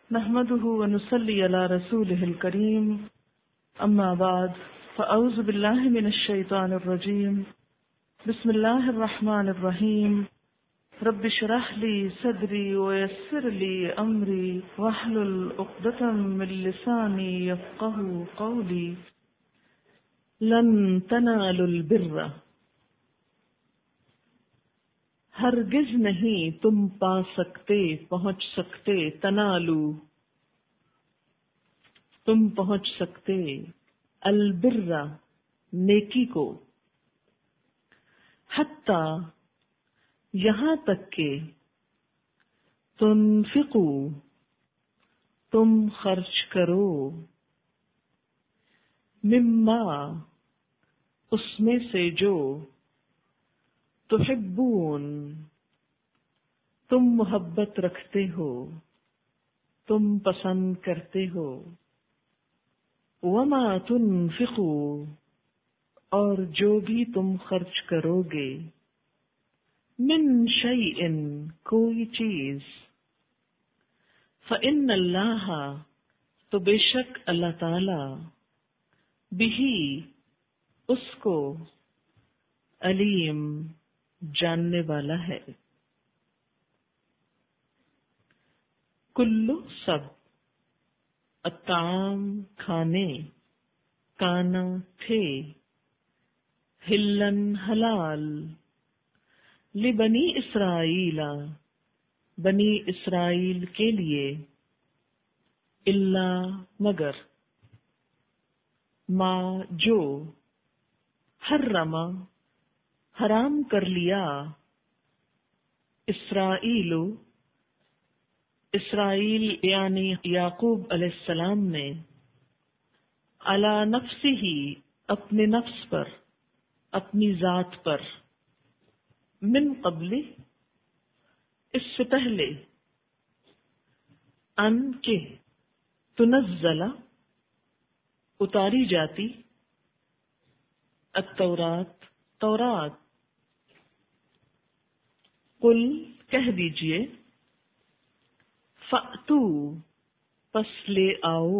نحمده ونصلي على رسوله الكريم أما بعد فأعوذ بالله من الشيطان الرجيم بسم الله الرحمن الرحيم رب اشرح لي صدري ويسر لي أمري واحلل عقدة من لساني يفقهوا قولي لن تنالوا البر ہرگز نہیں تم پا سکتے پہنچ سکتے تنالو تم پہنچ سکتے البر نیکی کو حتی یہاں تک کہ تنفقو تم خرچ کرو مما اس میں سے جو تحبون تم محبت رکھتے ہو تم پسند کرتے ہو وما تنفقوا اور جو بھی تم خرچ کرو گے من شیء کوئی چیز فإن اللہ تو بے شک اللہ تعالی بہی اس کو علیم جاننے والا ہے کلو سب الطعام کھانے کانا تھے ہلن حلال لبنی اسرائیل بنی اسرائیل کے لیے الا مگر ما جو حرم حرام کر لیا اسرائیل یعنی یعقوب علیہ السلام نے علی نفسہ اپنے نفس پر اپنی ذات پر من قبل اس سے پہلے ان کے تنزل اتاری جاتی التورات تورات قل کہہ دیجئے فأتو پس لے آؤ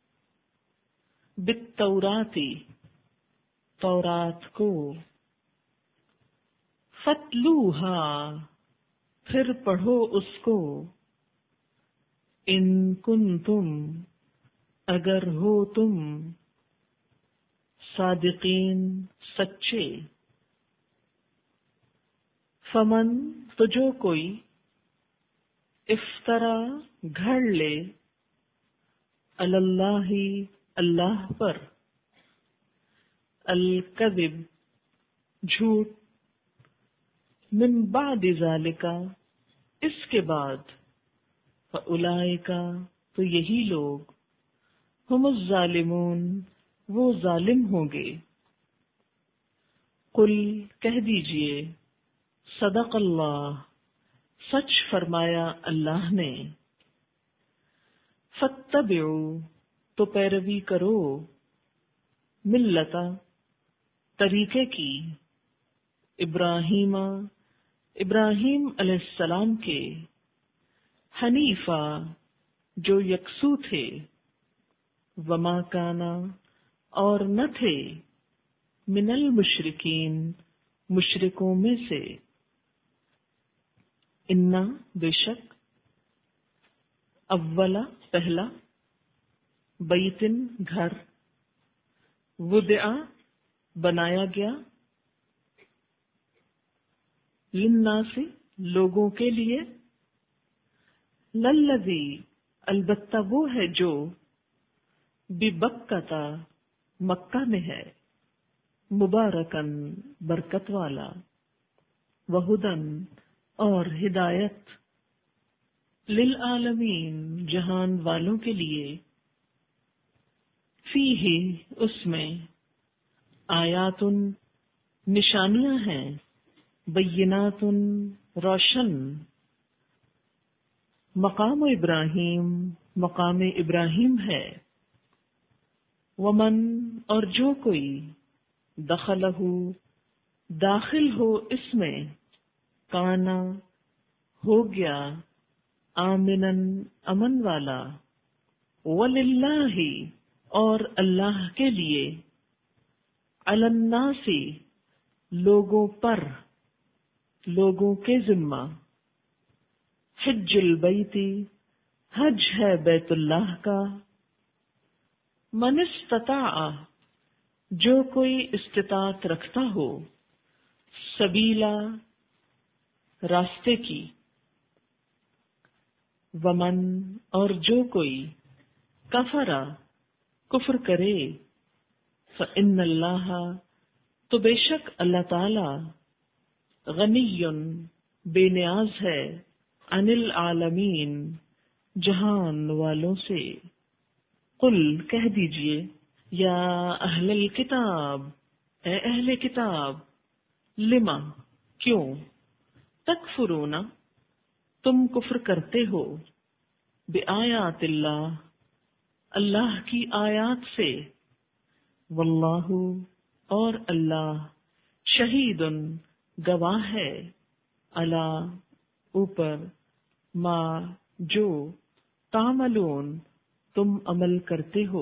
بالتوراتی تورات کو فتلوہا پھر پڑھو اس کو ان کنتم اگر ہو تم صادقین سچے فمن تو جو کوئی افطرا گھڑ لے اللہ اللہ پر الکذب جھوٹ من بعد ذالک اس کے بعد فاولئک تو یہی لوگ ہم الظالمون وہ ظالم ہوں گے قل کہہ دیجئے صدق اللہ سچ فرمایا اللہ نے فاتبعوا تو پیروی کرو ملتا طریقے کی ابراہیم علیہ السلام کے حنیفہ جو یکسو تھے وما کانا اور نہ تھے من المشرکین مشرکوں میں سے انا بے شک اولا پہلا بیتن گھر وضع بنایا گیا للناس لوگوں کے لیے للذی البتہ وہ ہے جو ببکتا مکہ میں ہے مبارکن برکت والا وہدن اور ہدایت للعالمین جہان والوں کے لیے فیہ اس میں آیات نشانیاں ہیں بینات روشن مقام ابراہیم ہے ومن اور جو کوئی دخلہ داخل ہو اس میں کانا ہو گیا آمنن امن والا، وللہ اور اللہ کے لیے، علی الناس لوگوں پر، لوگوں کے ذمہ، حج البیت حج ہے بیت اللہ کا، من استطاع جو کوئی استطاعت رکھتا ہو، سبیلا راستے کی، ومن اور جو کوئی کفرا کفر کرے، فإن اللہ تو بے شک اللہ تعالی غنی بے نیاز ہے، عن العالمین جہان والوں سے، قل کہہ دیجئے، یا اہل الکتاب اے اہل کتاب، لما کیوں، تکفرون تم کفر کرتے ہو، بآیات اللہ اللہ کی آیات سے، واللہ اور اللہ، شہید گواہ ہے، علی اوپر، ما جو، تعملون تم عمل کرتے ہو،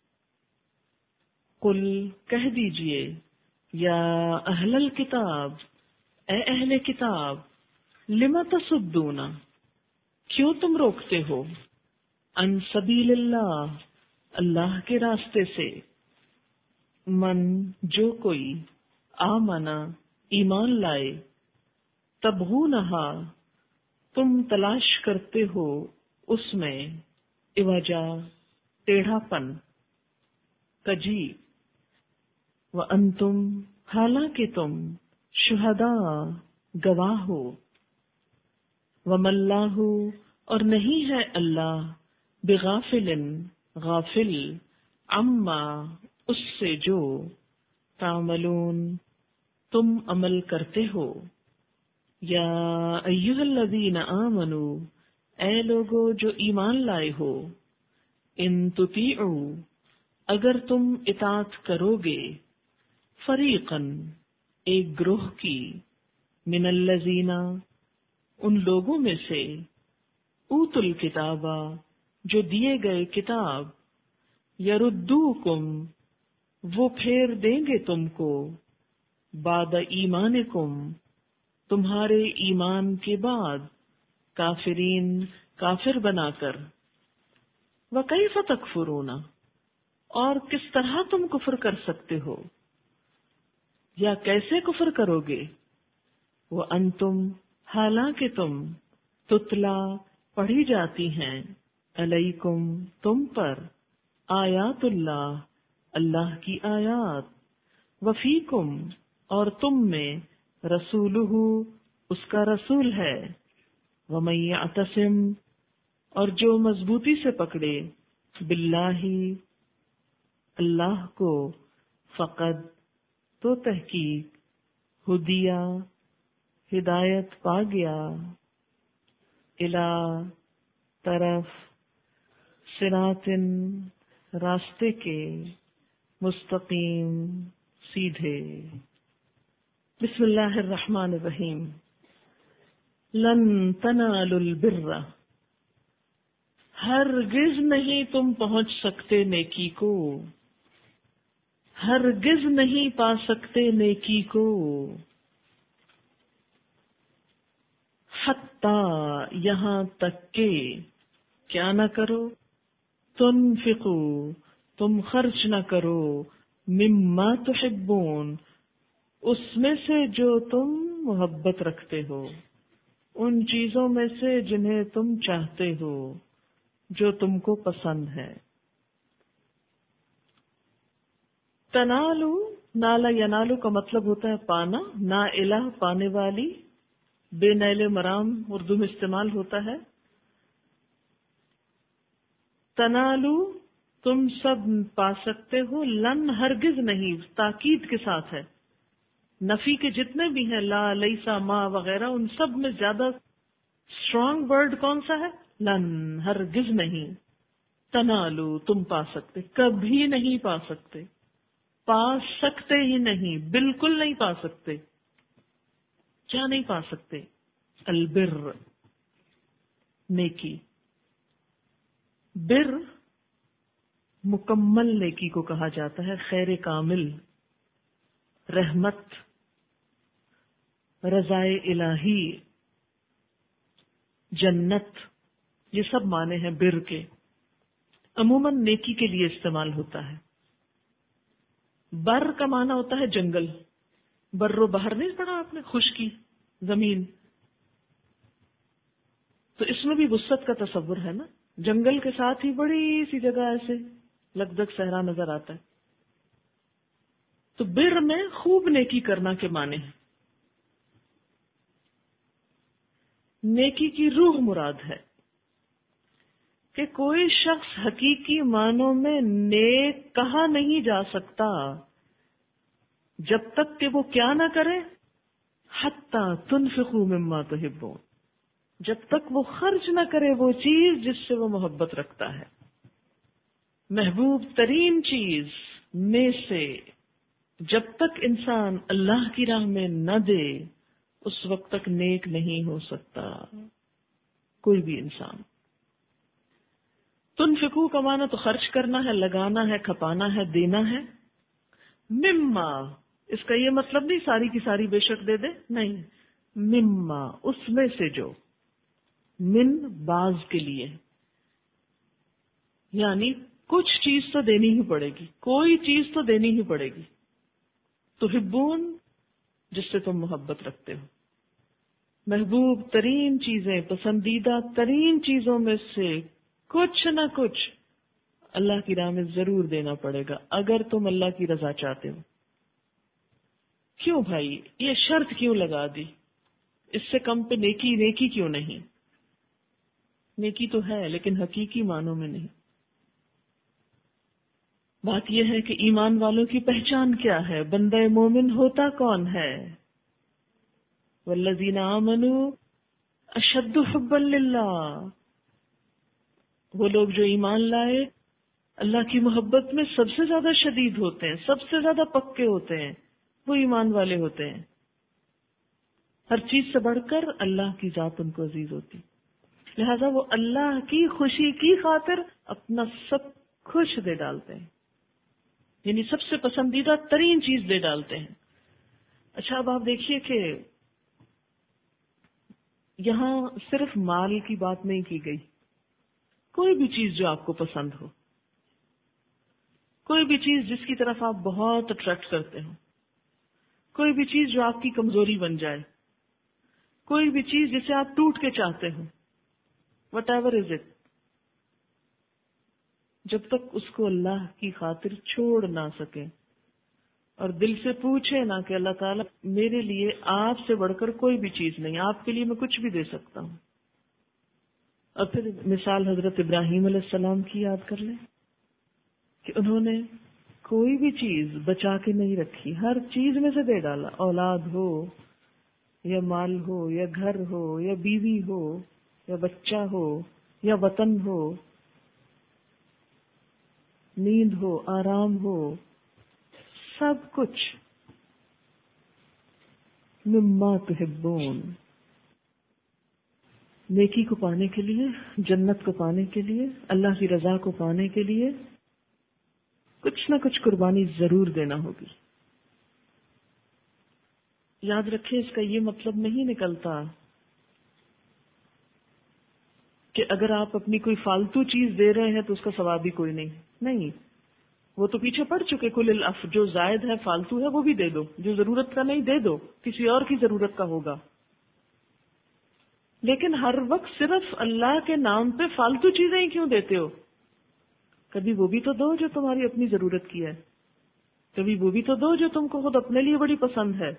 قل کہہ دیجئے، یا اہل الکتاب اے اہل کتاب، لم تصدون کیوں تم روکتے ہو، عن سبیل اللہ اللہ کے راستے سے، من جو کوئی، آمنا ایمان لائے، تبغونہا تم تلاش کرتے ہو اس میں، عوجا ٹیڑھا پن، کجی، وانتم حالانکہ تم، شہداء گواہ ہو، وما اللہ اور نہیں ہے اللہ، بغافل غافل، عما اس سے جو، تعملون تم عمل کرتے ہو، یا ایھا الذین آمنوا اے لوگو جو ایمان لائے ہو، ان تطیعوا اگر تم اطاعت کرو گے، فریقاً ایک گروہ کی، من الذین ان لوگوں میں سے، اوتوا الکتاب جو دیے گئے کتاب، یردوکم وہ پھیر دیں گے تم کو، بعد ایمانکم تمہارے ایمان کے بعد، کافرین کافر بنا کر، وکیف تکفرون اور کس طرح تم کفر کر سکتے ہو، یا کیسے کفر کرو گے، وانتم حالانکہ تم، تتلا پڑھی جاتی ہیں، علیکم تم پر، آیات اللہ اللہ کی آیات، وفیکم اور تم میں، رسولہ اس کا رسول ہے، ومن یعتصم اور جو مضبوطی سے پکڑے، باللہ اللہ کو، فقد تو تحقیق، ہدیہ ہدایت پا گیا، الی طرف، صراط راستے کے، مستقیم سیدھے، بسم اللہ الرحمن الرحیم، لن تنالوا البر ہرگز نہیں تم پہنچ سکتے نیکی کو، ہرگز نہیں پا سکتے نیکی کو، حتی یہاں تک کہ، کیا نہ کرو، تنفقو تم خرچ نہ کرو، مما تحبون اس میں سے جو تم محبت رکھتے ہو، ان چیزوں میں سے جنہیں تم چاہتے ہو، جو تم کو پسند ہے، تنالو نالا ینالو کا مطلب ہوتا ہے پانا، نائلہ پانے والی، بے نیل مرام اردو میں استعمال ہوتا ہے، تنالو تم سب پا سکتے ہو، لن ہرگز نہیں تاکید کے ساتھ ہے، نفی کے جتنے بھی ہیں لا لیسا ما وغیرہ ان سب میں زیادہ اسٹرانگ ورڈ کون سا ہے، لن ہرگز نہیں، تنالو تم پا سکتے، کبھی نہیں پا سکتے، پا سکتے ہی نہیں، بالکل نہیں پا سکتے، کیا نہیں پا سکتے، البر نیکی. بر مکمل نیکی کو کہا جاتا ہے، خیر کامل، رحمت، رضائے الہی، جنت، یہ سب معنی ہیں بر کے. عموماً نیکی کے لیے استعمال ہوتا ہے. بر کا معنی ہوتا ہے جنگل. بر و بہر نہیں پڑھا آپ نے؟ خشکی، زمین. تو اس میں بھی وسعت کا تصور ہے نا. جنگل کے ساتھ ہی بڑی سی جگہ ایسے لگدگ صحرا نظر آتا ہے. تو بر میں خوب نیکی کرنا کے معنی ہیں. نیکی کی روح مراد ہے کہ کوئی شخص حقیقی معنوں میں نیک کہا نہیں جا سکتا جب تک کہ وہ کیا نہ کرے، حتی تنفقوا مما تحبون، جب تک وہ خرچ نہ کرے وہ چیز جس سے وہ محبت رکھتا ہے. محبوب ترین چیز میں سے جب تک انسان اللہ کی راہ میں نہ دے اس وقت تک نیک نہیں ہو سکتا کوئی بھی انسان. تنفقو کا معنی تو خرچ کرنا ہے، لگانا ہے، کھپانا ہے، دینا ہے. مما، اس کا یہ مطلب نہیں ساری کی ساری بے شک دے دے، نہیں. مما، اس میں سے جو، من بعض کے لیے، یعنی کچھ چیز تو دینی ہی پڑے گی، کوئی چیز تو دینی ہی پڑے گی. تحبون، جس سے تم محبت رکھتے ہو. محبوب ترین چیزیں، پسندیدہ ترین چیزوں میں سے کچھ نہ کچھ اللہ کی راہ میں ضرور دینا پڑے گا اگر تم اللہ کی رضا چاہتے ہو. کیوں بھائی یہ شرط کیوں لگا دی؟ اس سے کم پہ نیکی کیوں نہیں؟ نیکی تو ہے لیکن حقیقی معنوں میں نہیں. بات یہ ہے کہ ایمان والوں کی پہچان کیا ہے، بندہ مومن ہوتا کون ہے. والذین آمنوا اشد حبا للہ، وہ لوگ جو ایمان لائے اللہ کی محبت میں سب سے زیادہ شدید ہوتے ہیں، سب سے زیادہ پکے ہوتے ہیں، وہ ایمان والے ہوتے ہیں. ہر چیز سے بڑھ کر اللہ کی ذات ان کو عزیز ہوتی، لہذا وہ اللہ کی خوشی کی خاطر اپنا سب کچھ دے ڈالتے ہیں، یعنی سب سے پسندیدہ ترین چیز دے ڈالتے ہیں. اچھا اب آپ دیکھیے کہ یہاں صرف مال کی بات نہیں کی گئی. کوئی بھی چیز جو آپ کو پسند ہو، کوئی بھی چیز جس کی طرف آپ بہت اٹریکٹ کرتے ہو، کوئی بھی چیز جو آپ کی کمزوری بن جائے، کوئی بھی چیز جسے آپ ٹوٹ کے چاہتے ہو، وٹ ایور از اٹ، جب تک اس کو اللہ کی خاطر چھوڑ نہ سکے اور دل سے پوچھے نہ کہ اللہ تعالیٰ میرے لیے آپ سے بڑھ کر کوئی بھی چیز نہیں، آپ کے لیے میں کچھ بھی دے سکتا ہوں. اور پھر مثال حضرت ابراہیم علیہ السلام کی یاد کر لیں کہ انہوں نے کوئی بھی چیز بچا کے نہیں رکھی، ہر چیز میں سے دے ڈالا. اولاد ہو یا مال ہو یا گھر ہو یا بیوی ہو یا بچہ ہو یا وطن ہو، نیند ہو، آرام ہو، سب کچھ. مما تحبون، نیکی کو پانے کے لیے، جنت کو پانے کے لیے، اللہ کی رضا کو پانے کے لیے کچھ نہ کچھ قربانی ضرور دینا ہوگی. یاد رکھیں اس کا یہ مطلب نہیں نکلتا کہ اگر آپ اپنی کوئی فالتو چیز دے رہے ہیں تو اس کا ثواب بھی کوئی نہیں. وہ تو پیچھے پڑ چکے. کل الاف، جو زائد ہے فالتو ہے وہ بھی دے دو، جو ضرورت کا نہیں دے دو، کسی اور کی ضرورت کا ہوگا. لیکن ہر وقت صرف اللہ کے نام پہ فالتو چیزیں ہی کیوں دیتے ہو؟ کبھی وہ بھی تو دو جو تمہاری اپنی ضرورت کی ہے، کبھی وہ بھی تو دو جو تم کو خود اپنے لیے بڑی پسند ہے.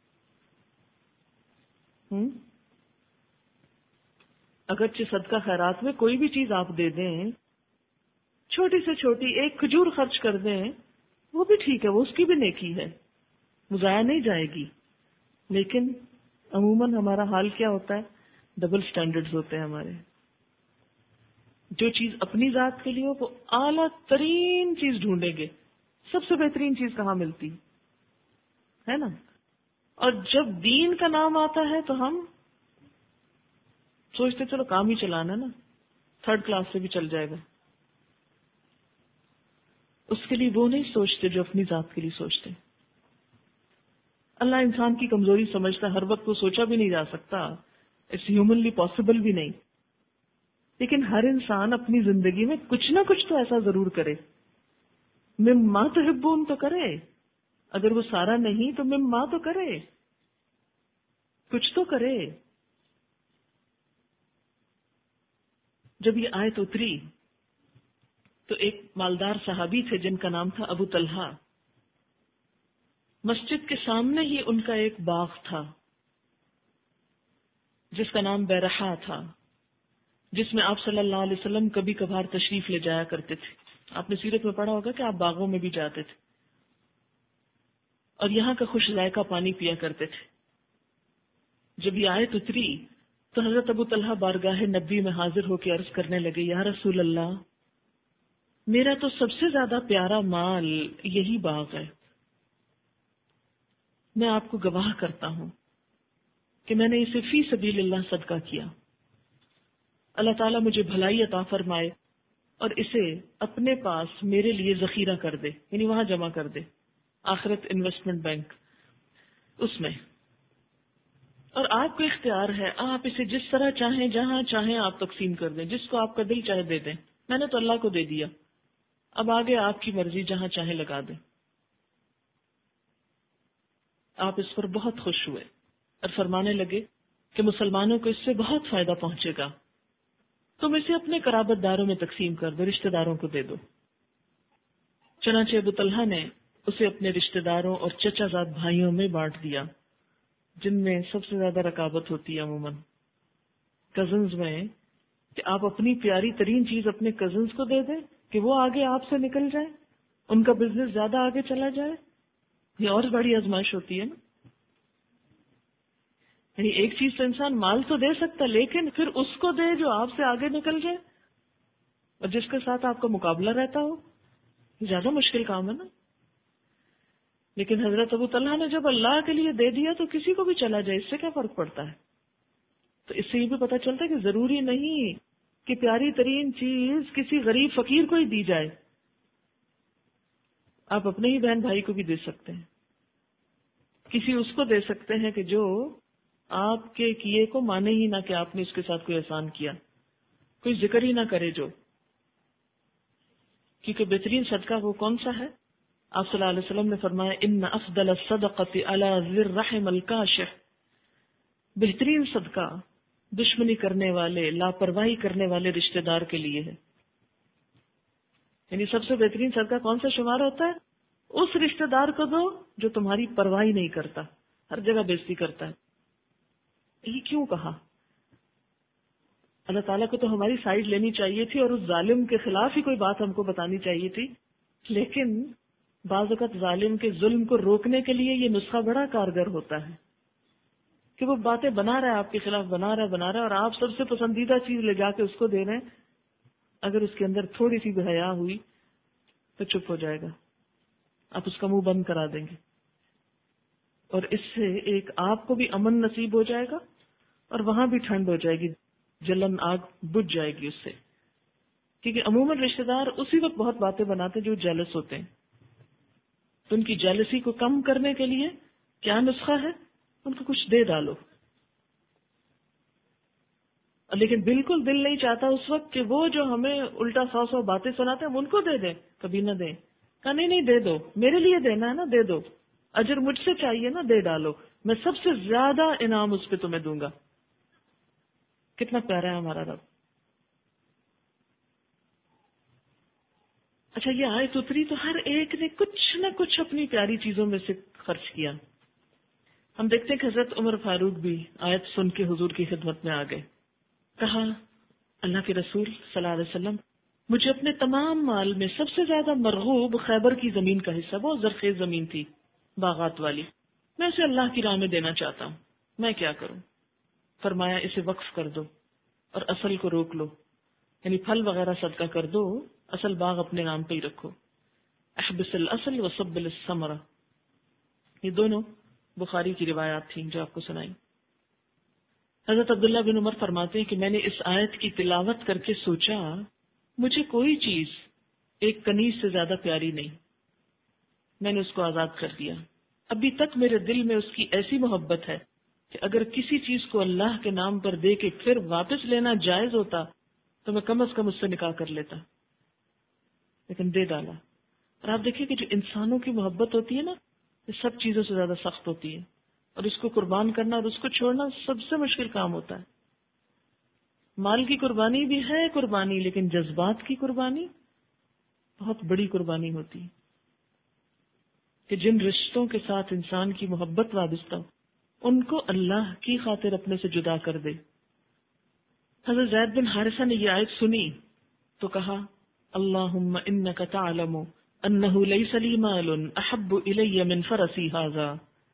اگرچہ صدقہ خیرات میں کوئی بھی چیز آپ دے دیں، چھوٹی سے چھوٹی ایک کھجور خرچ کر دیں، وہ بھی ٹھیک ہے، وہ اس کی بھی نیکی ہے، وہ ضائع نہیں جائے گی. لیکن عموماً ہمارا حال کیا ہوتا ہے؟ ڈبل سٹینڈرڈز ہوتے ہیں ہمارے. جو چیز اپنی ذات کے لیے ہو وہ اعلیٰ ترین چیز ڈھونڈیں گے. سب سے بہترین چیز کہاں ملتی ہے نا؟ اور جب دین کا نام آتا ہے تو ہم سوچتے چلو کام ہی چلانا نا، 3rd کلاس سے بھی چل جائے گا. اس کے لیے وہ نہیں سوچتے جو اپنی ذات کے لیے سوچتے. اللہ انسان کی کمزوری سمجھتا ہے، ہر وقت وہ سوچا بھی نہیں جا سکتا، اٹس ہیومنلی پاسبل بھی نہیں، لیکن ہر انسان اپنی زندگی میں کچھ نہ کچھ تو ایسا ضرور کرے. مما تحبون تو کرے، اگر وہ سارا نہیں تو مما تو کرے، کچھ تو کرے. جب یہ آیت اتری تو ایک مالدار صحابی تھے جن کا نام تھا ابو طلحہ. مسجد کے سامنے ہی ان کا ایک باغ تھا جس کا نام بیرحا تھا، جس میں آپ صلی اللہ علیہ وسلم کبھی کبھار تشریف لے جایا کرتے تھے. آپ نے سیرت میں پڑھا ہوگا کہ آپ باغوں میں بھی جاتے تھے اور یہاں کا خوش ذائقہ پانی پیا کرتے تھے. جب یہ آیت اتری تو حضرت ابو طلحہ بارگاہ نبی میں حاضر ہو کے عرض کرنے لگے، یا رسول اللہ، میرا تو سب سے زیادہ پیارا مال یہی باغ ہے. میں آپ کو گواہ کرتا ہوں کہ میں نے اسے فی سبیل اللہ صدقہ کیا. اللہ تعالیٰ مجھے بھلائی عطا فرمائے اور اسے اپنے پاس میرے لیے ذخیرہ کر دے، یعنی وہاں جمع کر دے، آخرت انویسٹمنٹ بینک اس میں. اور آپ کو اختیار ہے، آپ اسے جس طرح چاہیں جہاں چاہیں آپ تقسیم کر دیں، جس کو آپ کا دل چاہے دے دیں. میں نے تو اللہ کو دے دیا، اب آگے آپ کی مرضی، جہاں چاہیں لگا دیں. آپ اس پر بہت خوش ہوئے اور فرمانے لگے کہ مسلمانوں کو اس سے بہت فائدہ پہنچے گا، تم اسے اپنے قرابت داروں میں تقسیم کر دو، رشتہ داروں کو دے دو. چنانچہ ابو طلحہ نے اسے اپنے رشتہ داروں اور چچا زاد بھائیوں میں بانٹ دیا، جن میں سب سے زیادہ رکاوٹ ہوتی ہے عموماً کزنز میں، کہ آپ اپنی پیاری ترین چیز اپنے کزنز کو دے دیں کہ وہ آگے آپ سے نکل جائے، ان کا بزنس زیادہ آگے چلا جائے. یہ اور بڑی آزمائش ہوتی ہے نا. یعنی ایک چیز تو انسان مال تو دے سکتا، لیکن پھر اس کو دے جو آپ سے آگے نکل جائے اور جس کے ساتھ آپ کا مقابلہ رہتا ہو. یہ زیادہ مشکل کام ہے نا. لیکن حضرت ابو طلحہ نے جب اللہ کے لیے دے دیا تو کسی کو بھی چلا جائے، اس سے کیا فرق پڑتا ہے. تو اس سے یہ بھی پتہ چلتا ہے کہ ضروری نہیں کہ پیاری ترین چیز کسی غریب فقیر کو ہی دی جائے، آپ اپنے ہی بہن بھائی کو بھی دے سکتے ہیں. کسی اس کو دے سکتے ہیں کہ جو آپ کے کیے کو مانے ہی نہ کہ آپ نے اس کے ساتھ کوئی احسان کیا، کوئی ذکر ہی نہ کرے جو. کیونکہ بہترین صدقہ وہ کون سا ہے؟ آپ صلی اللہ علیہ وسلم نے فرمایا، ان افضل الصدقۃ علی ذی الرحم الکاشح، بہترین صدقہ دشمنی کرنے والے، لاپرواہی کرنے والے رشتہ دار کے لیے ہے. یعنی سب سے بہترین صدقہ کون سا شمار ہوتا ہے؟ اس رشتہ دار کو دو جو تمہاری پرواہی نہیں کرتا، ہر جگہ بےزتی کرتا ہے. یہ کیوں کہا؟ اللہ تعالیٰ کو تو ہماری سائڈ لینی چاہیے تھی اور اس ظالم کے خلاف ہی کوئی بات ہم کو بتانی چاہیے تھی، لیکن بعض اوقات ظالم کے ظلم کو روکنے کے لیے یہ نسخہ بڑا کارگر ہوتا ہے کہ وہ باتیں بنا رہا ہے آپ کے خلاف، بنا رہا ہے، اور آپ سب سے پسندیدہ چیز لے جا کے اس کو دے رہے ہیں. اگر اس کے اندر تھوڑی سی بھی حیا ہوئی تو چپ ہو جائے گا، آپ اس کا منہ بند کرا دیں گے، اور اس سے ایک آپ کو بھی امن نصیب ہو جائے گا اور وہاں بھی ٹھنڈ ہو جائے گی، جلن آگ بجھ جائے گی اس سے. کیونکہ عموماً رشتے دار اسی وقت بہت باتیں بناتے جو جیلس ہوتے ہیں. تو ان کی جیلسی کو کم کرنے کے لیے کیا نسخہ ہے؟ ان کو کچھ دے ڈالو. لیکن بالکل دل نہیں چاہتا اس وقت کہ وہ جو ہمیں الٹا 100 باتیں سناتے ہیں ہم ان کو دے دیں، کبھی نہ دیں. کہا نہیں دے دو، میرے لیے دینا ہے نا، دے دو. اجر مجھ سے چاہیے نا، دے ڈالو، میں سب سے زیادہ انعام اس پہ تمہیں دوں گا. کتنا پیارا ہے ہمارا رب. اچھا، یہ آیت اتری تو ہر ایک نے کچھ نہ کچھ اپنی پیاری چیزوں میں سے خرچ کیا. ہم دیکھتے ہیں کہ حضرت عمر فاروق بھی آیت سن کے حضور کی خدمت میں آ گئے. کہا، اللہ کے رسول صلی اللہ علیہ وسلم، مجھے اپنے تمام مال میں سب سے زیادہ مرغوب خیبر کی زمین کا حصہ، بہت زرخیز زمین تھی باغات والی، میں اسے اللہ کی راہ میں دینا چاہتا ہوں، میں کیا کروں؟ فرمایا، اسے وقف کر دو اور اصل کو روک لو، یعنی پھل وغیرہ صدقہ کر دو، اصل باغ اپنے نام پہ ہی رکھو. احبس الاصل وصبل الثمرہ، یہ دونوں بخاری کی روایات تھیں جو آپ کو سنائی. حضرت عبداللہ بن عمر فرماتے ہیں کہ میں نے اس آیت کی تلاوت کر کے سوچا مجھے کوئی چیز ایک کنیز سے زیادہ پیاری نہیں، میں نے اس کو آزاد کر دیا. ابھی تک میرے دل میں اس کی ایسی محبت ہے کہ اگر کسی چیز کو اللہ کے نام پر دے کے پھر واپس لینا جائز ہوتا تو میں کم از کم اس سے نکاح کر لیتا، لیکن دے ڈالا. اور آپ دیکھیں کہ جو انسانوں کی محبت ہوتی ہے نا، یہ سب چیزوں سے زیادہ سخت ہوتی ہے، اور اس کو قربان کرنا اور اس کو چھوڑنا سب سے مشکل کام ہوتا ہے. مال کی قربانی بھی ہے قربانی، لیکن جذبات کی قربانی بہت بڑی قربانی ہوتی ہے کہ جن رشتوں کے ساتھ انسان کی محبت وابستہ ہو ان کو اللہ کی خاطر اپنے سے جدا کر دے. حضرت زید بن حارثہ نے یہ آیت سنی تو کہا اللہم انک تعلم انہ لیس لی مال احب الی من فرسی ھذا.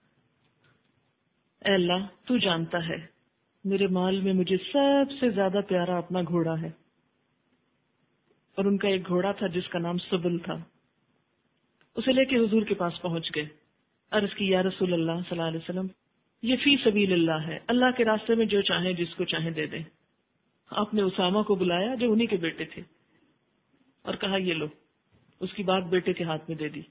اے اللہ تو جانتا ہے میرے مال میں مجھے سب سے زیادہ پیارا اپنا گھوڑا ہے. اور ان کا ایک گھوڑا تھا جس کا نام سبل تھا. اسے لے کے حضور کے پاس پہنچ گئے. عرض کی یا رسول اللہ صلی اللہ علیہ وسلم یہ فی سبیل اللہ ہے، اللہ کے راستے میں جو چاہیں جس کو چاہیں دے دیں. آپ نے اسامہ کو بلایا جو انہی کے بیٹے تھے اور کہا یہ لو. اس کی بات بیٹے کے ہاتھ میں دے دی.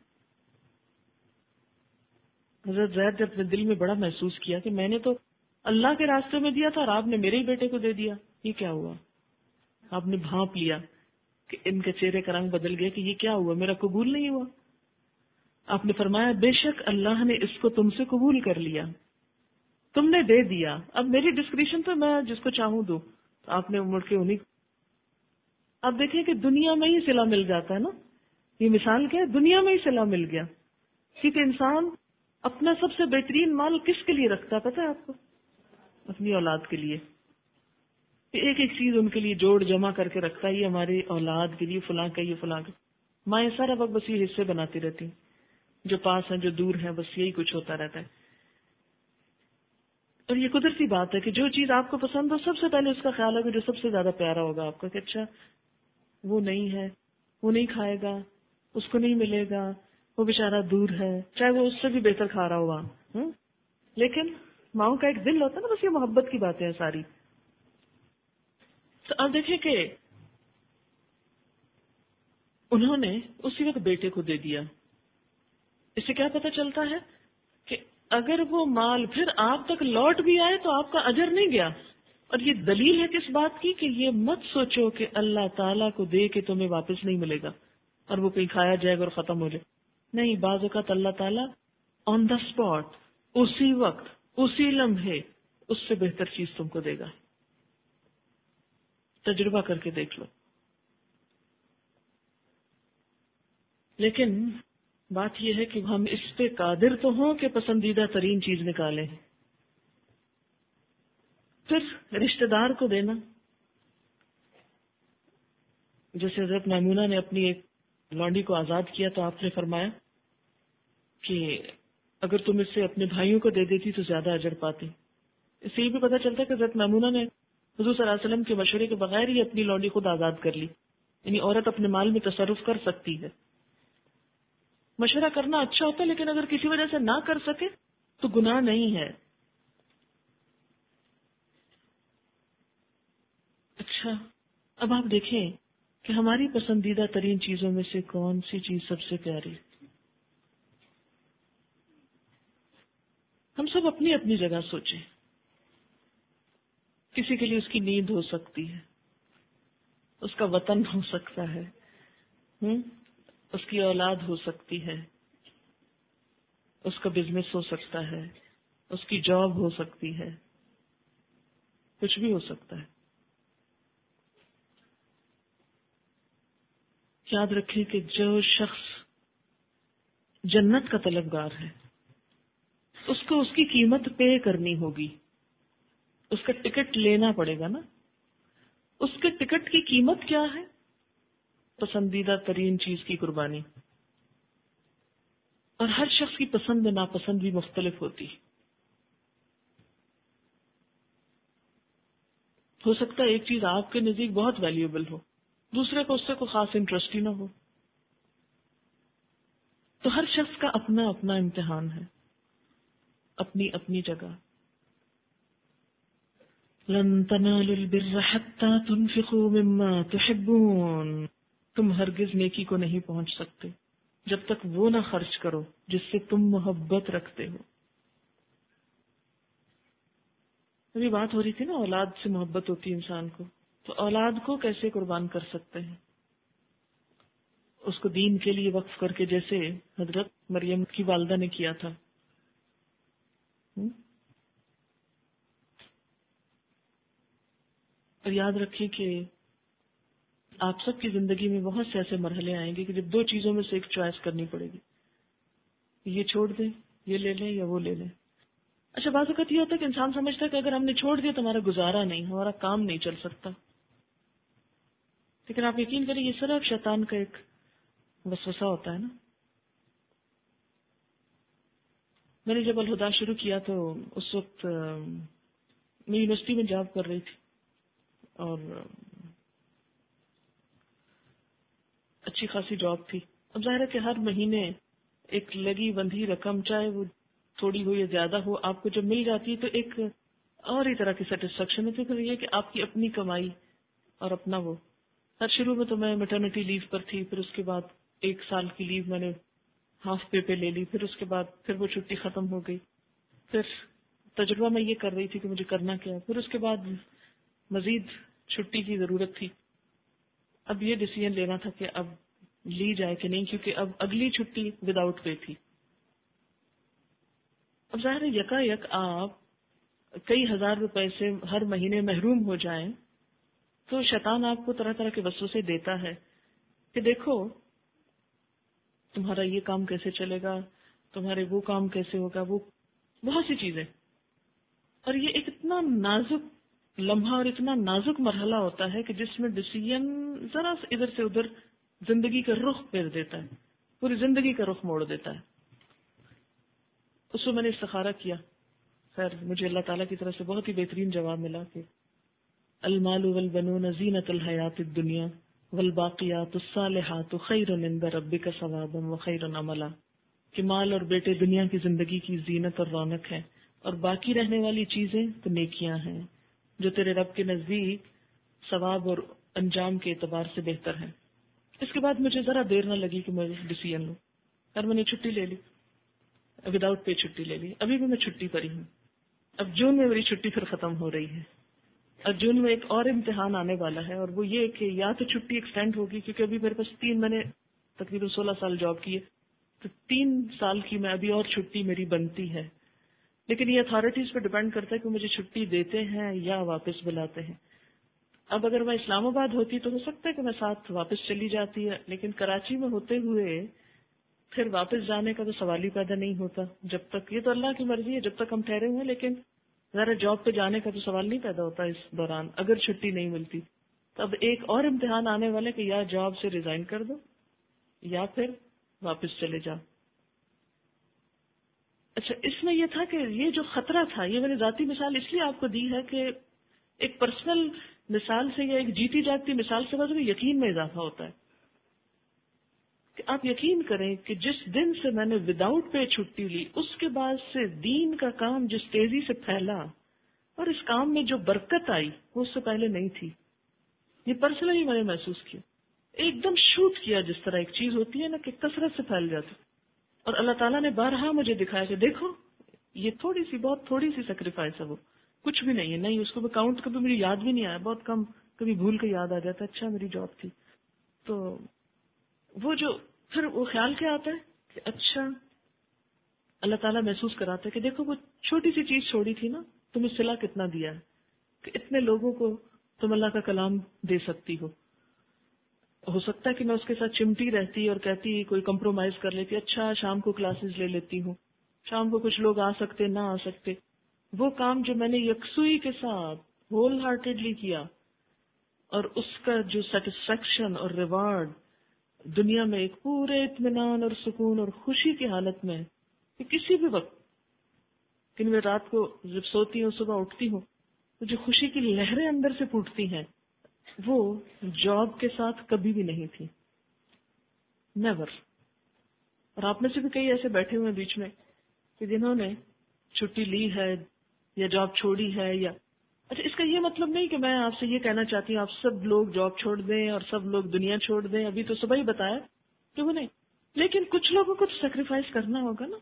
حضرت زید نے اپنے دل میں بڑا محسوس کیا کہ میں نے تو اللہ کے راستے میں دیا تھا اور آپ نے میرے ہی بیٹے کو دے دیا، یہ کیا ہوا؟ آپ نے بھانپ لیا کہ ان کے چہرے کا رنگ بدل گیا کہ یہ کیا ہوا، میرا قبول نہیں ہوا. آپ نے فرمایا بے شک اللہ نے اس کو تم سے قبول کر لیا، تم نے دے دیا، اب میری ڈسکریشن تو میں جس کو چاہوں دوں. تو آپ نے مڑ کے انہیں اب دیکھیں کہ دنیا میں ہی صلہ مل جاتا ہے نا. یہ مثال کیا ہے، دنیا میں ہی صلہ مل گیا. کیونکہ انسان اپنا سب سے بہترین مال کس کے لیے رکھتا ہے پتہ ہے آپ کو؟ اپنی اولاد کے لیے. ایک ایک چیز ان کے لیے جوڑ جمع کر کے رکھتا ہے، یہ ہماری اولاد کے لیے فلاں کا، یہ فلاں کا. مائیں سارا وقت بس یہ حصے بناتی رہتی ہیں، جو پاس ہیں جو دور ہیں، بس یہی کچھ ہوتا رہتا ہے. اور یہ قدرتی بات ہے کہ جو چیز آپ کو پسند ہو سب سے پہلے اس کا خیال ہے کہ جو سب سے زیادہ پیارا ہوگا آپ کا، کہ اچھا وہ نہیں ہے، وہ نہیں کھائے گا، اس کو نہیں ملے گا، وہ بیچارہ دور ہے، چاہے وہ اس سے بھی بہتر کھا رہا ہوا. لیکن ماؤں کا ایک دل ہوتا ہے نا، بس یہ محبت کی باتیں ہیں ساری. تو اب دیکھیں کہ انہوں نے اسی وقت بیٹے کو دے دیا. اس سے کیا پتہ چلتا ہے کہ اگر وہ مال پھر آپ تک لوٹ بھی آئے تو آپ کا اجر نہیں گیا. اور یہ دلیل ہے کس بات کی کہ یہ مت سوچو کہ اللہ تعالیٰ کو دے کے تمہیں واپس نہیں ملے گا اور وہ کہیں کھایا جائے گا اور ختم ہو جائے. نہیں، بعض اوقات اللہ تعالیٰ آن دا اسپاٹ، اسی وقت، اسی لمحے اس سے بہتر چیز تم کو دے گا. تجربہ کر کے دیکھ لو. لیکن بات یہ ہے کہ ہم اس پہ قادر تو ہوں کہ پسندیدہ ترین چیز نکالیں. پھر رشتہ دار کو دینا، جیسے حضرت میمونہ نے اپنی ایک لونڈی کو آزاد کیا تو آپ نے فرمایا کہ اگر تم اس سے اپنے بھائیوں کو دے دیتی تو زیادہ اجر پاتی. اس سے یہ بھی پتہ چلتا ہے کہ حضرت میمونہ نے حضور صلی اللہ علیہ وسلم کے مشورے کے بغیر ہی اپنی لونڈی خود آزاد کر لی. یعنی عورت اپنے مال میں تصرف کر سکتی ہے. مشورہ کرنا اچھا ہوتا ہے، لیکن اگر کسی وجہ سے نہ کر سکے تو گناہ نہیں ہے. اچھا، اب آپ دیکھیں کہ ہماری پسندیدہ ترین چیزوں میں سے کون سی چیز سب سے پیاری؟ ہم سب اپنی اپنی جگہ سوچیں. کسی کے لیے اس کی نیند ہو سکتی ہے، اس کا وطن ہو سکتا ہے، اس کی اولاد ہو سکتی ہے، اس کا بزنس ہو سکتا ہے، اس کی جاب ہو سکتی ہے، کچھ بھی ہو سکتا ہے. یاد رکھیں کہ جو شخص جنت کا طلبگار ہے اس کو اس کی قیمت پے کرنی ہوگی. اس کا ٹکٹ لینا پڑے گا نا. اس کے ٹکٹ کی قیمت کیا ہے؟ پسندیدہ ترین چیز کی قربانی. اور ہر شخص کی پسند ناپسند بھی مختلف ہوتی. ہو سکتا ہے ایک چیز آپ کے نزدیک بہت ویلیوبل ہو، دوسرے کو اس سے کوئی خاص انٹرسٹ ہی نہ ہو. تو ہر شخص کا اپنا اپنا امتحان ہے، اپنی اپنی جگہ. لن تنالوا البر حتى تنفقوا مما تحبون، تم ہرگز نیکی کو نہیں پہنچ سکتے جب تک وہ نہ خرچ کرو جس سے تم محبت رکھتے ہو. ابھی بات ہو رہی تھی نا اولاد سے محبت ہوتی ہے انسان کو، تو اولاد کو کیسے قربان کر سکتے ہیں؟ اس کو دین کے لیے وقف کر کے، جیسے حضرت مریم کی والدہ نے کیا تھا. اور یاد رکھیں کہ آپ سب کی زندگی میں بہت سے ایسے مرحلے آئیں گے کہ جب دو چیزوں میں سے ایک چوائس کرنی پڑے گی، یہ چھوڑ دیں، یہ لے لیں یا وہ لے لیں. اچھا، بعض اوقات یہ ہوتا ہے کہ انسان سمجھتا ہے کہ اگر ہم نے چھوڑ دیا تو ہمارا گزارا نہیں، ہمارا کام نہیں چل سکتا. لیکن آپ یقین کریں، یہ صرف شیطان کا ایک وسوسہ ہوتا ہے نا. میں نے جب الہدا شروع کیا تو اس وقت میں یونیورسٹی میں جاب کر رہی تھی، اور اچھی خاصی جاب تھی. اب ظاہر ہے کہ ہر مہینے ایک لگی بندھی رقم، چاہے وہ تھوڑی ہو یا زیادہ ہو، آپ کو جب مل جاتی ہے تو ایک اور ہی طرح کی سیٹسفیکشن ہوتی ہے. پھر یہ کہ آپ کی اپنی کمائی اور اپنا وہ. ہر شروع میں تو میں میٹرنٹی لیو پر تھی، پھر اس کے بعد 1 سال کی لیو میں نے ہاف پے لے لی، پھر اس کے بعد پھر وہ چھٹی ختم ہو گئی. پھر تجربہ میں یہ کر رہی تھی کہ مجھے کرنا کیا ہے. پھر اس کے بعد مزید چھٹی کی ضرورت تھی. اب یہ ڈیسیژن لینا تھا کہ اب لی جائے کہ نہیں، کیونکہ اب اگلی چھٹی وداؤٹ پے تھی. اب ظاہر ہے یکا یک آپ کئی ہزار روپے سے ہر مہینے محروم ہو جائیں تو شیطان آپ کو طرح طرح کے وسوسے دیتا ہے کہ دیکھو تمہارا یہ کام کیسے چلے گا، تمہارے وہ کام کیسے ہوگا، وہ بہت سی چیزیں. اور یہ ایک اتنا نازک لمحہ اور اتنا نازک مرحلہ ہوتا ہے کہ جس میں ڈیسیژن ذرا سے ادھر سے ادھر زندگی کا رخ پھیر دیتا ہے، پوری زندگی کا رخ موڑ دیتا ہے. اس کو میں نے استخارہ کیا. خیر مجھے اللہ تعالیٰ کی طرف سے بہت ہی بہترین جواب ملا کہ المال والبنون زینت الحیات الدنیا والباقیات الصالحات خیر عند ربک ثوابا وخیر عملا، کہ مال اور بیٹے دنیا کی زندگی کی زینت اور رونق ہے، اور باقی رہنے والی چیزیں تو نیکیاں ہیں جو تیرے رب کے نزدیک ثواب اور انجام کے اعتبار سے بہتر ہیں. اس کے بعد مجھے ذرا دیر نہ لگی کہ میں ڈیسیژن لوں، اور میں نے چھٹی لے لی، وداؤٹ پے چھٹی لے لی. ابھی بھی میں چھٹی پر ہی ہوں. اب جون میں میری چھٹی پھر ختم ہو رہی ہے، اور جون میں ایک اور امتحان آنے والا ہے، اور وہ یہ کہ یا تو چھٹی ایکسٹینڈ ہوگی، کیونکہ ابھی میرے پاس میں نے تقریباً 16 سال جاب کی ہے، تو 3 سال کی میں ابھی اور چھٹی میری بنتی ہے. لیکن یہ اتھارٹیز پہ ڈیپینڈ کرتا ہے کہ مجھے چھٹی دیتے ہیں یا واپس بلاتے ہیں. اب اگر میں اسلام آباد ہوتی تو ہو سکتا ہے کہ میں ساتھ واپس چلی جاتی ہے، لیکن کراچی میں ہوتے ہوئے پھر واپس جانے کا تو سوال ہی پیدا نہیں ہوتا. جب تک یہ تو اللہ کی مرضی ہے، جب تک ہم ٹھہرے ہوئے ہیں، لیکن ذرا جاب پہ جانے کا تو سوال نہیں پیدا ہوتا اس دوران اگر چھٹی نہیں ملتی. تو اب ایک اور امتحان آنے والے کہ یا جاب سے ریزائن کر دو یا پھر واپس چلے جاؤ. اچھا، اس میں یہ تھا کہ یہ جو خطرہ تھا، یہ میں نے ذاتی مثال اس لیے آپ کو دی ہے کہ ایک پرسنل مثال سے یا ایک جیتی جاگتی مثال سے بس یقین میں اضافہ ہوتا ہے. کہ آپ یقین کریں کہ جس دن سے میں نے وداؤٹ پے چھٹی لی، اس کے بعد سے دین کا کام جس تیزی سے پھیلا اور اس کام میں جو برکت آئی وہ اس سے پہلے نہیں تھی. یہ پرسنلی میں نے محسوس کیا، ایک دم شوٹ کیا، جس طرح ایک چیز ہوتی ہے نا کہ کثرت سے پھیل جاتی. اور اللہ تعالیٰ نے بارہا مجھے دکھایا کہ دیکھو یہ تھوڑی سی، بہت تھوڑی سی سیکریفائس ہے، وہ کچھ بھی نہیں ہے. نہیں اس کو میں کاؤنٹ کبھی مجھے یاد بھی نہیں آیا، بہت کم کبھی بھول کے یاد آ جاتا ہے اچھا میری جاب تھی. تو وہ جو پھر وہ خیال کیا آتا ہے کہ اچھا اللہ تعالیٰ محسوس کراتا ہے کہ دیکھو وہ چھوٹی سی چیز چھوڑی تھی نا، تمہیں صلہ کتنا دیا ہے کہ اتنے لوگوں کو تم اللہ کا کلام دے سکتی ہو. ہو سکتا ہے کہ میں اس کے ساتھ چمٹی رہتی اور کہتی کوئی کمپرومائز کر لیتی، اچھا شام کو کلاسز لے لیتی ہوں، شام کو کچھ لوگ آ سکتے نہ آ سکتے. وہ کام جو میں نے یکسوئی کے ساتھ ہول ہارٹیڈلی کیا، اور اس کا جو سیٹسفیکشن اور ریوارڈ دنیا میں ایک پورے اطمینان اور سکون اور خوشی کی حالت میں کہ کسی بھی وقت کہ میں رات کو جب سوتی ہوں صبح اٹھتی ہوں تو جو خوشی کی لہریں اندر سے پھوٹتی ہیں وہ جاب کے ساتھ کبھی بھی نہیں تھی، نیور. اور آپ میں سے بھی کئی ایسے بیٹھے ہوئے ہیں بیچ میں کہ جنہوں نے چھٹی لی ہے یا جاب چھوڑی ہے یا اچھا اس کا یہ یہ مطلب نہیں کہ میں آپ سے یہ کہنا چاہتی ہوں آپ سب لوگ جاب چھوڑ دیں اور سب لوگ دنیا چھوڑ دیں، ابھی تو صبح ہی بتایا کہ وہ نہیں، لیکن کچھ لوگوں کو تو سیکریفائس کرنا ہوگا نا.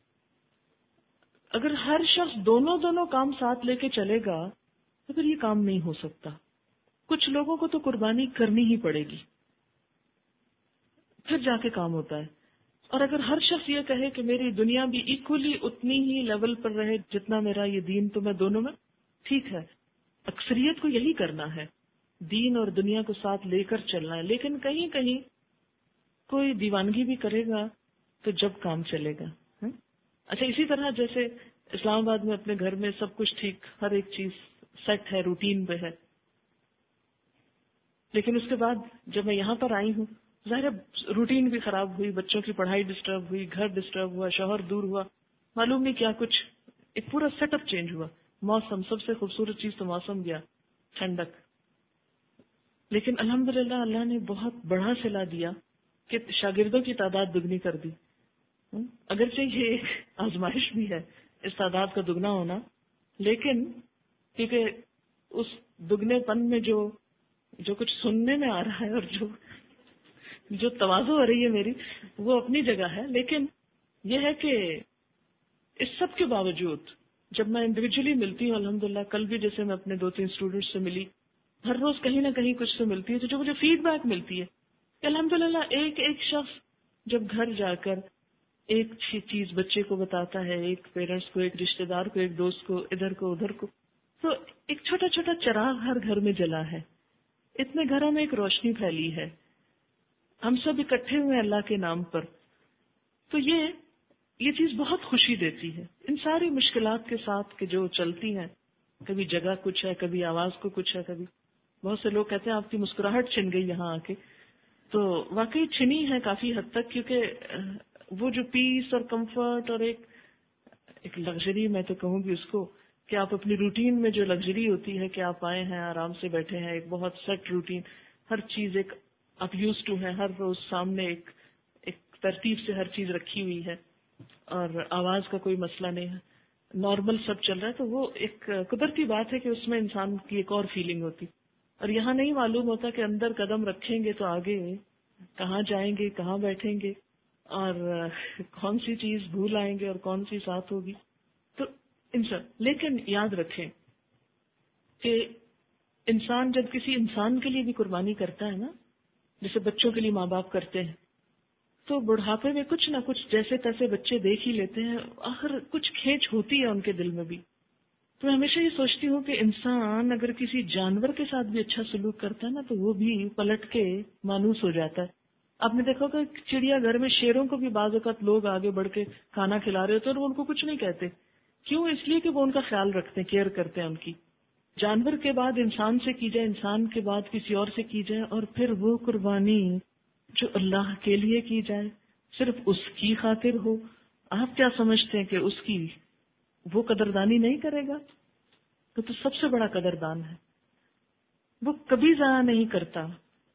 اگر ہر شخص دونوں کام ساتھ لے کے چلے گا تو پھر یہ کام نہیں ہو سکتا. کچھ لوگوں کو تو قربانی کرنی ہی پڑے گی، پھر جا کے کام ہوتا ہے. اور اگر ہر شخص یہ کہے کہ میری دنیا بھی ایکولی اتنی ہی لیول پر رہے جتنا میرا یہ دین، تو میں دونوں میں ٹھیک ہے. اکثریت کو یہی کرنا ہے، دین اور دنیا کو ساتھ لے کر چلنا ہے. لیکن کہیں کہیں کوئی دیوانگی بھی کرے گا تو جب کام چلے گا. اچھا، اسی طرح جیسے اسلام آباد میں اپنے گھر میں سب کچھ ٹھیک، ہر ایک چیز سیٹ ہے، روٹین پہ ہے، لیکن اس کے بعد جب میں یہاں پر آئی ہوں، ظاہر روٹین بھی خراب ہوئی، بچوں کی پڑھائی ڈسٹرب ہوئی، گھر ڈسٹرب ہوا، شوہر دور ہوا، معلوم نہیں کیا کچھ، ایک پورا سیٹ اپ چینج ہوا. موسم، سب سے خوبصورت چیز تو موسم گیا، ٹھنڈک. لیکن الحمدللہ اللہ نے بہت بڑا صلہ دیا کہ شاگردوں کی تعداد دگنی کر دی. اگرچہ یہ ایک آزمائش بھی ہے اس تعداد کا دگنا ہونا، لیکن کیونکہ اس دگنے پن میں جو کچھ سننے میں آ رہا ہے اور جو تواضع ہو رہی ہے میری، وہ اپنی جگہ ہے. لیکن یہ ہے کہ اس سب کے باوجود جب میں انڈیویجلی ملتی ہوں، الحمدللہ کل بھی جیسے میں اپنے 2-3 اسٹوڈنٹس سے ملی، ہر روز کہیں نہ کہیں کچھ سے ملتی ہے، تو جو مجھے فیڈ بیک ملتی ہے کہ الحمدللہ ایک شخص جب گھر جا کر ایک چیز بچے کو بتاتا ہے، ایک پیرنٹس کو، ایک رشتہ دار کو، ایک دوست کو، ادھر کو ادھر کو، تو ایک چھوٹا چھوٹا چراغ ہر گھر میں جلا ہے. اتنے گھروں میں ایک روشنی پھیلی ہے، ہم سب اکٹھے ہوئے اللہ کے نام پر. تو یہ چیز بہت خوشی دیتی ہے ان ساری مشکلات کے ساتھ کہ جو چلتی ہیں. کبھی جگہ کچھ ہے، کبھی آواز کو کچھ ہے، کبھی بہت سے لوگ کہتے ہیں آپ کی مسکراہٹ چھن گئی یہاں آ کے. تو واقعی چھنی ہے کافی حد تک، کیونکہ وہ جو پیس اور کمفرٹ اور ایک لگژری، میں تو کہوں گی اس کو، کہ آپ اپنی روٹین میں جو لگژری ہوتی ہے کہ آپ آئے ہیں، آرام سے بیٹھے ہیں، ایک بہت سیٹ روٹین، ہر چیز ایک آپ یوز ٹو ہیں، ہر روز سامنے ایک ترتیب سے ہر چیز رکھی ہوئی ہے، اور آواز کا کوئی مسئلہ نہیں ہے، نارمل سب چل رہا ہے. تو وہ ایک قدرتی بات ہے کہ اس میں انسان کی ایک اور فیلنگ ہوتی. اور یہاں نہیں معلوم ہوتا کہ اندر قدم رکھیں گے تو آگے کہاں جائیں گے، کہاں بیٹھیں گے، اور کون سی چیز بھول آئیں گے اور کون سی ساتھ ہوگی. تو لیکن یاد رکھیں کہ انسان جب کسی انسان کے لیے بھی قربانی کرتا ہے نا، جیسے بچوں کے لیے ماں باپ کرتے ہیں، تو بڑھاپے میں کچھ نہ کچھ جیسے تیسے بچے دیکھ ہی لیتے ہیں، آخر کچھ کھینچ ہوتی ہے ان کے دل میں بھی. تو میں ہمیشہ یہ سوچتی ہوں کہ انسان اگر کسی جانور کے ساتھ بھی اچھا سلوک کرتا ہے نا، تو وہ بھی پلٹ کے مانوس ہو جاتا ہے. آپ نے دیکھا کہ چڑیا گھر میں شیروں کو بھی بعض اوقات لوگ آگے بڑھ کے کھانا کھلا رہے ہوتے ہیں اور وہ ان کو کچھ نہیں کہتے. کیوں؟ اس لیے کہ وہ ان کا خیال رکھتے ہیں، کیئر کرتے ہیں ان کی. جانور کے بعد انسان سے کی جائے، انسان کے بعد کسی اور سے کی جائے، اور پھر وہ قربانی جو اللہ کے لیے کی جائے، صرف اس کی خاطر ہو. آپ کیا سمجھتے ہیں کہ اس کی وہ قدردانی نہیں کرے گا؟ تو سب سے بڑا قدردان ہے. وہ کبھی ضائع نہیں کرتا،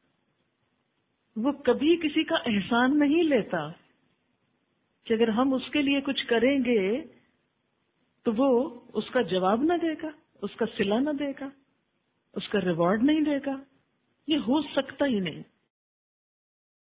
وہ کبھی کسی کا احسان نہیں لیتا کہ اگر ہم اس کے لیے کچھ کریں گے تو وہ اس کا جواب نہ دے گا، اس کا صلہ نہ دے گا، اس کا ریوارڈ نہیں دے گا. یہ ہو سکتا ہی نہیں.